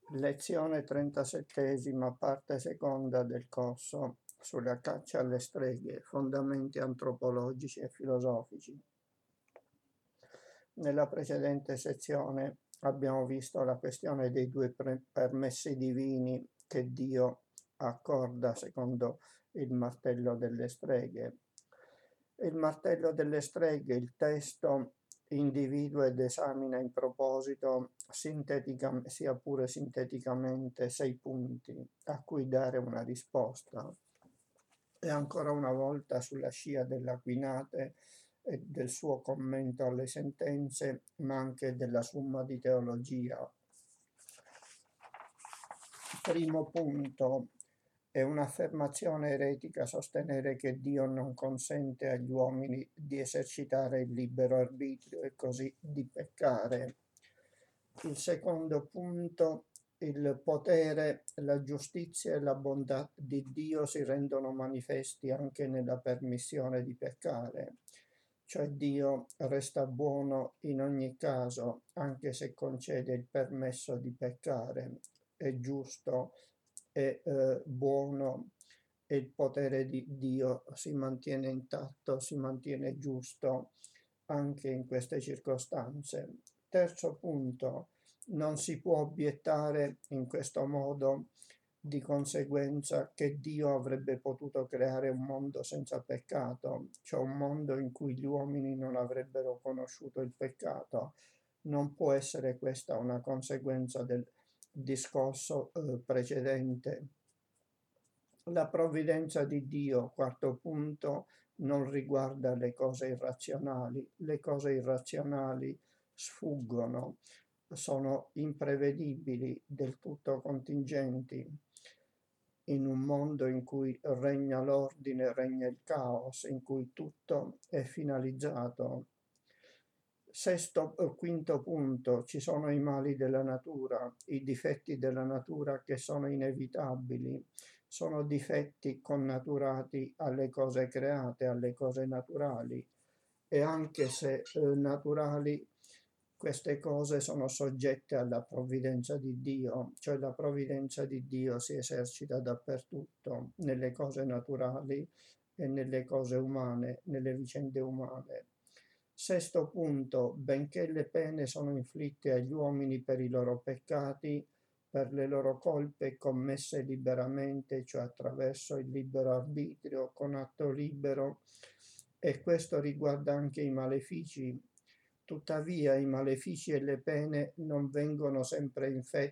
Lezione 37ª, parte seconda del corso sulla caccia alle streghe, fondamenti antropologici e filosofici. Nella precedente sezione abbiamo visto la questione dei due permessi divini che Dio accorda secondo il martello delle streghe. Il martello delle streghe, il testo, individua ed esamina in proposito, sia pure sinteticamente, 6 punti a cui dare una risposta. E ancora una volta, sulla scia dell'Aquinate e del suo commento alle sentenze, ma anche della Summa di Teologia. Primo punto: è un'affermazione eretica sostenere che Dio non consente agli uomini di esercitare il libero arbitrio e così di peccare. Il secondo punto: il potere, la giustizia e la bontà di Dio si rendono manifesti anche nella permissione di peccare, cioè Dio resta buono in ogni caso, anche se concede il permesso di peccare, è giusto, è buono, e il potere di Dio si mantiene intatto, si mantiene giusto anche in queste circostanze. Terzo punto: non si può obiettare in questo modo di conseguenza che Dio avrebbe potuto creare un mondo senza peccato, cioè un mondo in cui gli uomini non avrebbero conosciuto il peccato. Non può essere questa una conseguenza del discorso precedente. La provvidenza di Dio, quarto punto, non riguarda le cose irrazionali. Le cose irrazionali sfuggono, sono imprevedibili, del tutto contingenti. In un mondo in cui regna l'ordine, regna il caos, in cui tutto è finalizzato. Quinto punto: ci sono i mali della natura, i difetti della natura che sono inevitabili, sono difetti connaturati alle cose create, alle cose naturali, e anche se naturali, queste cose sono soggette alla provvidenza di Dio, cioè la provvidenza di Dio si esercita dappertutto, nelle cose naturali e nelle cose umane, nelle vicende umane. Sesto punto: benché le pene sono inflitte agli uomini per i loro peccati, per le loro colpe commesse liberamente, cioè attraverso il libero arbitrio, con atto libero, e questo riguarda anche i malefici. Tuttavia i malefici e le pene non vengono sempre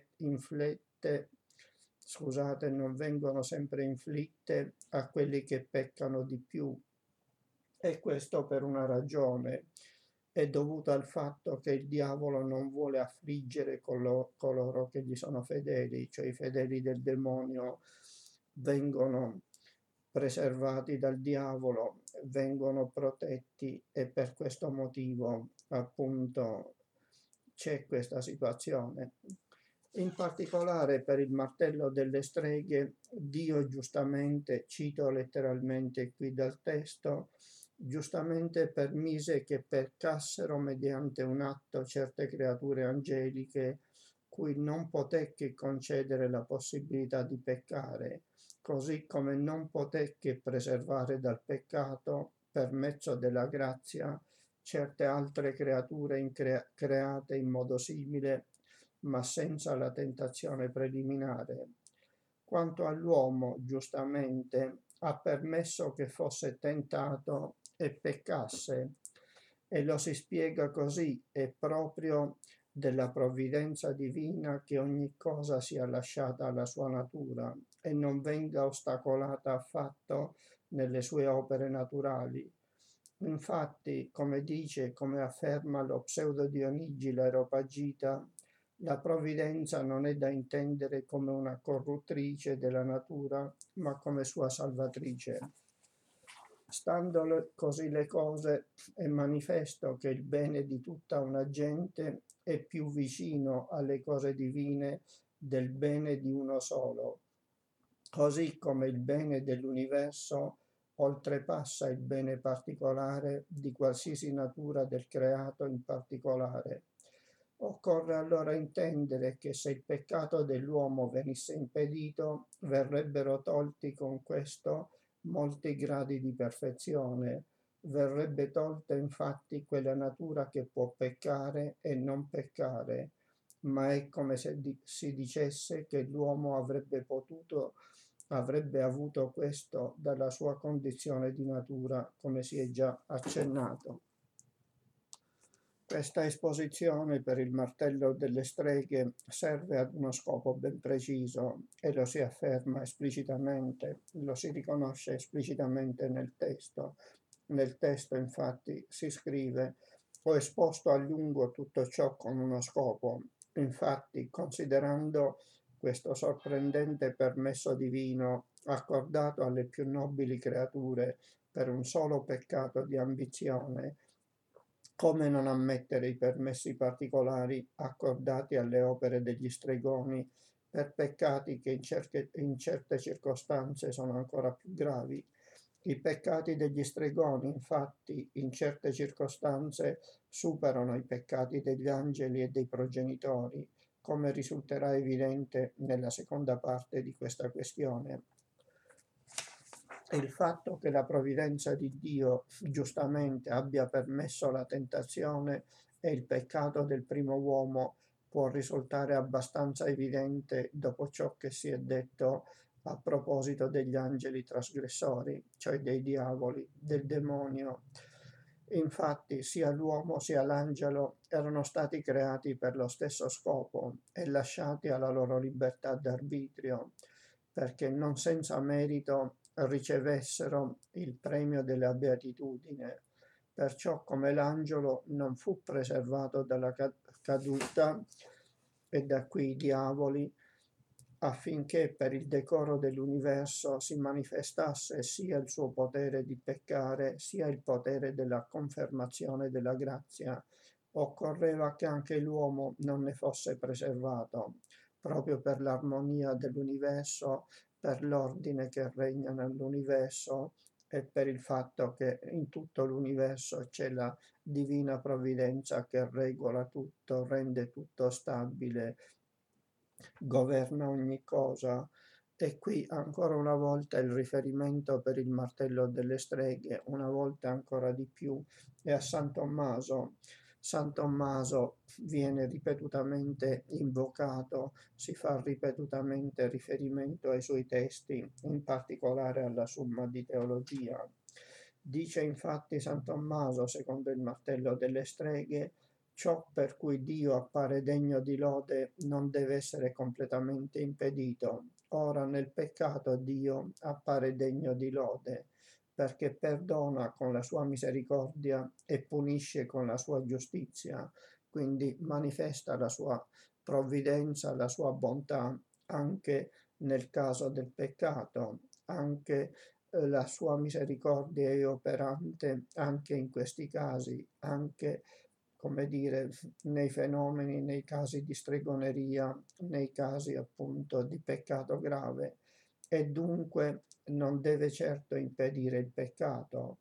inflitte a quelli che peccano di più. E questo per una ragione: è dovuto al fatto che il diavolo non vuole affliggere coloro che gli sono fedeli, cioè i fedeli del demonio vengono preservati dal diavolo, vengono protetti, e per questo motivo appunto c'è questa situazione. In particolare per il martello delle streghe, Dio giustamente, cito letteralmente qui dal testo, giustamente permise che peccassero mediante un atto certe creature angeliche, cui non poté che concedere la possibilità di peccare, così come non poté che preservare dal peccato, per mezzo della grazia, certe altre creature create in modo simile, ma senza la tentazione preliminare. Quanto all'uomo, giustamente, ha permesso che fosse tentato e peccasse, e lo si spiega così: è proprio della provvidenza divina che ogni cosa sia lasciata alla sua natura e non venga ostacolata affatto nelle sue opere naturali. Infatti, come afferma lo pseudo Dionigi l'Areopagita, la provvidenza non è da intendere come una corruttrice della natura, ma come sua salvatrice. Stando così le cose, è manifesto che il bene di tutta una gente è più vicino alle cose divine del bene di uno solo, così come il bene dell'universo oltrepassa il bene particolare di qualsiasi natura del creato in particolare. Occorre allora intendere che se il peccato dell'uomo venisse impedito, verrebbero tolti con questo molti gradi di perfezione. Verrebbe tolta infatti quella natura che può peccare e non peccare, ma è come se si dicesse che l'uomo avrebbe avuto questo dalla sua condizione di natura, come si è già accennato. Questa esposizione per il martello delle streghe serve ad uno scopo ben preciso e lo si afferma esplicitamente, lo si riconosce esplicitamente nel testo. Nel testo infatti si scrive: ho esposto a lungo tutto ciò con uno scopo. Infatti, considerando questo sorprendente permesso divino accordato alle più nobili creature per un solo peccato di ambizione, come non ammettere i permessi particolari accordati alle opere degli stregoni per peccati che in certe circostanze sono ancora più gravi? I peccati degli stregoni, infatti, in certe circostanze superano i peccati degli angeli e dei progenitori, come risulterà evidente nella seconda parte di questa questione. Il fatto che la provvidenza di Dio giustamente abbia permesso la tentazione e il peccato del primo uomo può risultare abbastanza evidente dopo ciò che si è detto a proposito degli angeli trasgressori, cioè dei diavoli, del demonio. Infatti sia l'uomo sia l'angelo erano stati creati per lo stesso scopo e lasciati alla loro libertà d'arbitrio, perché non senza merito ricevessero il premio della beatitudine. Perciò come l'angelo non fu preservato dalla caduta, e da qui i diavoli, affinché per il decoro dell'universo si manifestasse sia il suo potere di peccare, sia il potere della confermazione della grazia, occorreva che anche l'uomo non ne fosse preservato, proprio per l'armonia dell'universo, per l'ordine che regna nell'universo e per il fatto che in tutto l'universo c'è la divina provvidenza che regola tutto, rende tutto stabile, governa ogni cosa. E qui ancora una volta il riferimento per il martello delle streghe, una volta ancora di più, è a San Tommaso. San Tommaso viene ripetutamente invocato, si fa ripetutamente riferimento ai suoi testi, in particolare alla Summa di Teologia. Dice infatti San Tommaso, secondo il martello delle streghe, ciò per cui Dio appare degno di lode non deve essere completamente impedito. Ora nel peccato Dio appare degno di lode, perché perdona con la sua misericordia e punisce con la sua giustizia, quindi manifesta la sua provvidenza, la sua bontà anche nel caso del peccato, anche la sua misericordia è operante anche in questi casi, anche, come dire, nei fenomeni, nei casi di stregoneria, nei casi appunto di peccato grave, e dunque non deve certo impedire il peccato.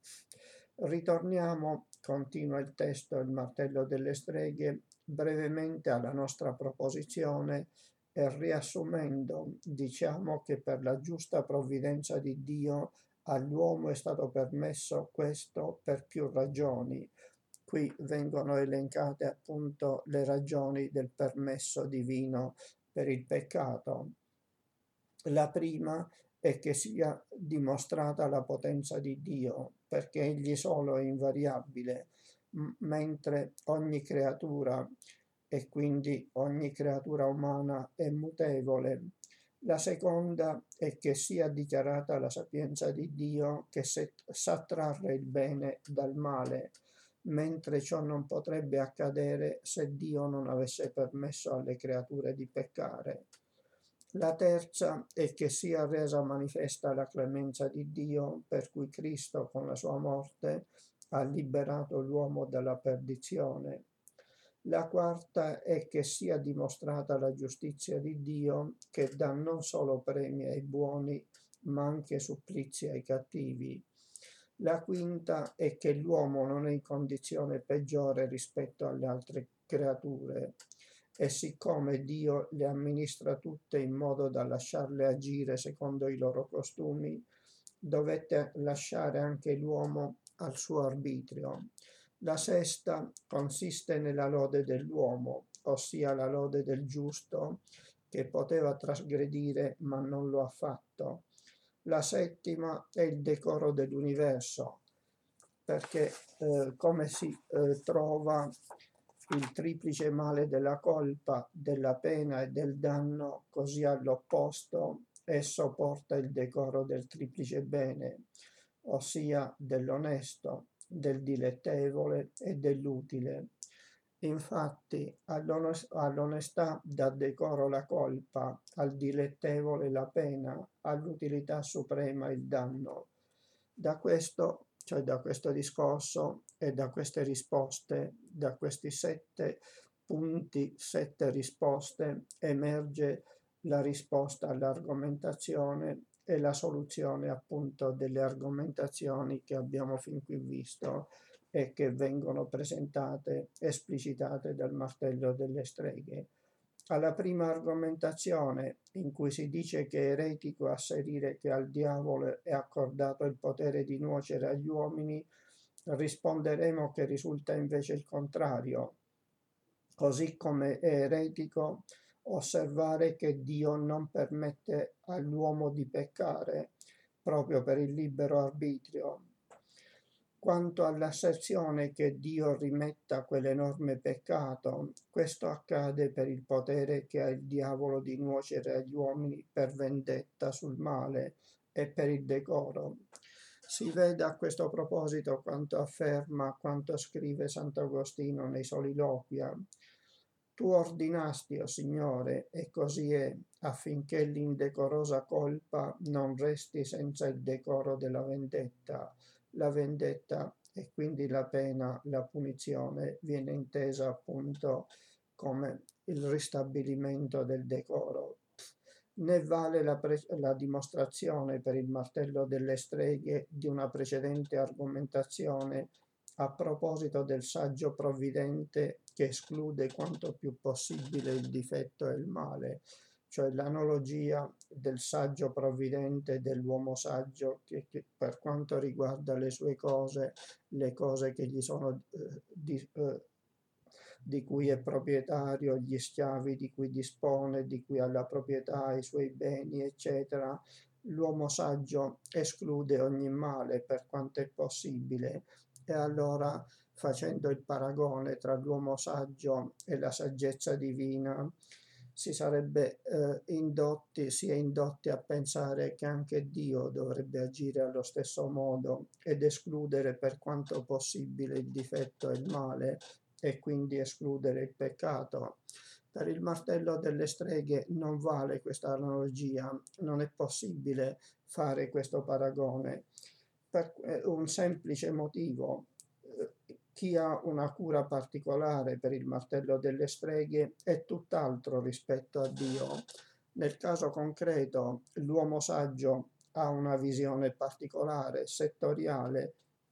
Ritorniamo, continua il testo, il martello delle streghe, brevemente alla nostra proposizione e riassumendo, diciamo che per la giusta provvidenza di Dio all'uomo è stato permesso questo per più ragioni. Qui vengono elencate appunto le ragioni del permesso divino per il peccato. La prima è che sia dimostrata la potenza di Dio, perché Egli solo è invariabile, mentre ogni creatura, e quindi ogni creatura umana, è mutevole. La seconda è che sia dichiarata la sapienza di Dio che sa trarre il bene dal male, mentre ciò non potrebbe accadere se Dio non avesse permesso alle creature di peccare. La terza è che sia resa manifesta la clemenza di Dio, per cui Cristo con la sua morte ha liberato l'uomo dalla perdizione. La quarta è che sia dimostrata la giustizia di Dio, che dà non solo premi ai buoni, ma anche supplizi ai cattivi. La quinta è che l'uomo non è in condizione peggiore rispetto alle altre creature. e siccome Dio le amministra tutte in modo da lasciarle agire secondo i loro costumi, dovette lasciare anche l'uomo al suo arbitrio. La sesta consiste nella lode dell'uomo, ossia la lode del giusto che poteva trasgredire ma non lo ha fatto. La settima è il decoro dell'universo, perché come si trova il triplice male della colpa, della pena e del danno, così all'opposto esso porta il decoro del triplice bene, ossia dell'onesto, del dilettevole e dell'utile. Infatti all'onestà dà decoro la colpa, al dilettevole la pena, all'utilità suprema il danno. Da questo, cioè da questo discorso e da queste risposte, da questi 7 punti, 7 risposte, emerge la risposta all'argomentazione e la soluzione appunto delle argomentazioni che abbiamo fin qui visto e che vengono presentate, esplicitate dal martello delle streghe. Alla prima argomentazione, in cui si dice che è eretico asserire che al diavolo è accordato il potere di nuocere agli uomini, risponderemo che risulta invece il contrario, così come è eretico osservare che Dio non permette all'uomo di peccare proprio per il libero arbitrio. Quanto all'asserzione che Dio rimetta quell'enorme peccato, questo accade per il potere che ha il diavolo di nuocere agli uomini per vendetta sul male e per il decoro. Si vede a questo proposito quanto afferma, quanto scrive Sant'Agostino nei Soliloquia. Tu ordinasti, o Signore, e così è, affinché l'indecorosa colpa non resti senza il decoro della vendetta. La vendetta e quindi la pena, la punizione, viene intesa appunto come il ristabilimento del decoro. Ne vale la dimostrazione per il martello delle streghe di una precedente argomentazione a proposito del saggio provvidente che esclude quanto più possibile il difetto e il male, cioè l'analogia del saggio provvidente e dell'uomo saggio che per quanto riguarda le sue cose, le cose che gli sono di cui è proprietario, gli schiavi di cui dispone, di cui ha la proprietà, i suoi beni, eccetera, l'uomo saggio esclude ogni male per quanto è possibile. E allora, facendo il paragone tra l'uomo saggio e la saggezza divina, si è indotti a pensare che anche Dio dovrebbe agire allo stesso modo ed escludere per quanto possibile il difetto e il male e quindi escludere il peccato. Per il martello delle streghe non vale questa analogia, non è possibile fare questo paragone per un semplice motivo. Chi ha una cura particolare per il martello delle streghe è tutt'altro rispetto a Dio. Nel caso concreto, l'uomo saggio ha una visione particolare, settoriale,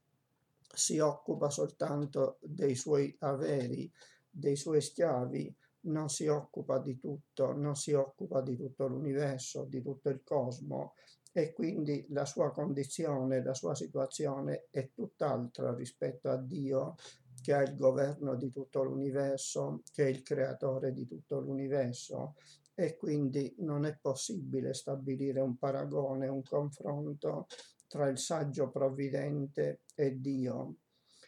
si occupa soltanto dei suoi averi, dei suoi schiavi, non si occupa di tutto, non si occupa di tutto l'universo, di tutto il cosmo, e quindi la sua condizione, la sua situazione è tutt'altra rispetto a Dio, che ha il governo di tutto l'universo, che è il creatore di tutto l'universo, e quindi non è possibile stabilire un paragone, un confronto tra il saggio provvidente e Dio.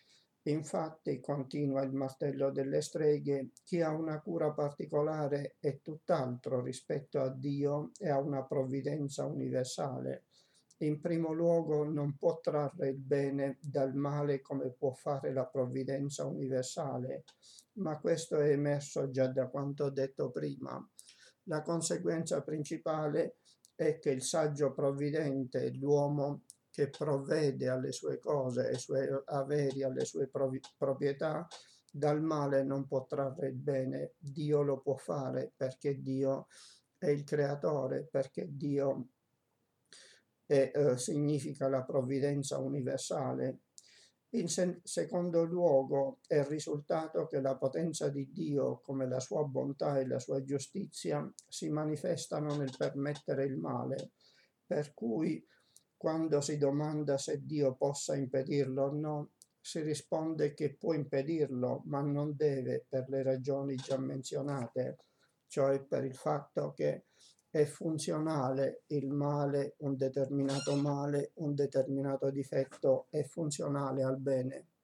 Infatti, continua il martello delle streghe, chi ha una cura particolare è tutt'altro rispetto a Dio e ha una provvidenza universale. In primo luogo non può trarre il bene dal male come può fare la provvidenza universale, ma questo è emerso già da quanto detto prima. La conseguenza principale è che il saggio provvidente, l'uomo che provvede alle sue cose, ai suoi averi, alle sue proprietà, dal male non può trarre il bene. Dio lo può fare perché Dio è il creatore, perché Dio significa la provvidenza universale. In secondo luogo, è il risultato che la potenza di Dio, come la sua bontà e la sua giustizia, si manifestano nel permettere il male, per cui quando si domanda se Dio possa impedirlo o no, si risponde che può impedirlo, ma non deve per le ragioni già menzionate, cioè per il fatto che è funzionale il male, un determinato difetto è funzionale al bene.